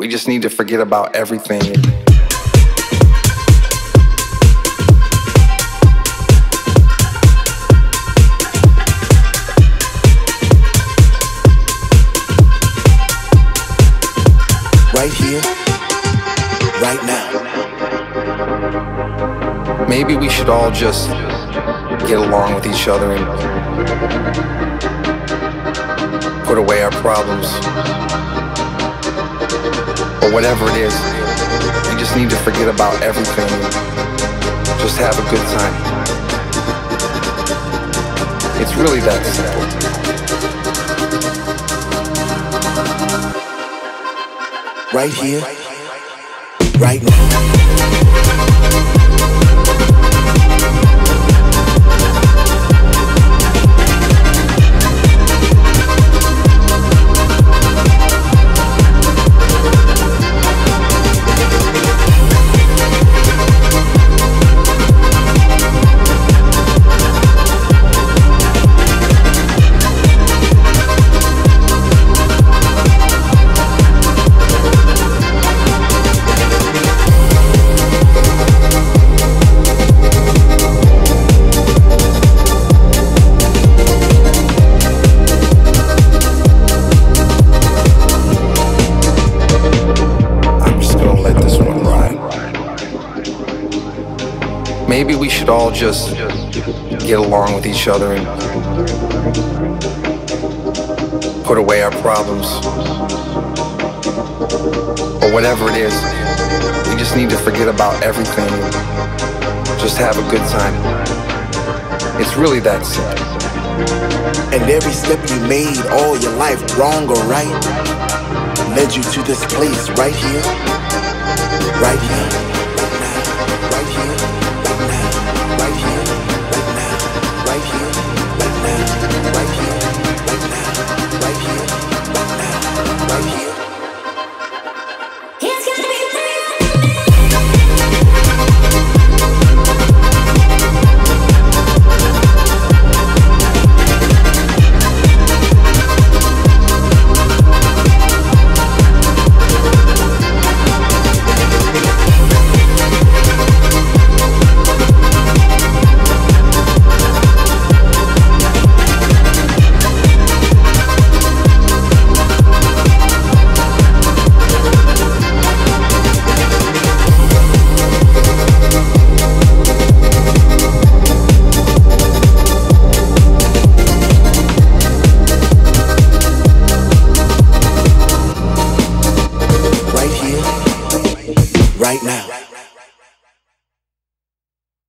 We just need to forget about everything. Right here, right now. Maybe we should all just get along with each other and put away our problems. Or whatever it is, we just need to forget about everything and just have a good time. It's really that simple. Right here, right now. Maybe we should all just get along with each other and put away our problems. Or whatever it is, we just need to forget about everything and just have a good time. It's really that simple. And every step you made all your life, wrong or right, led you to this place right here, right here. Right now.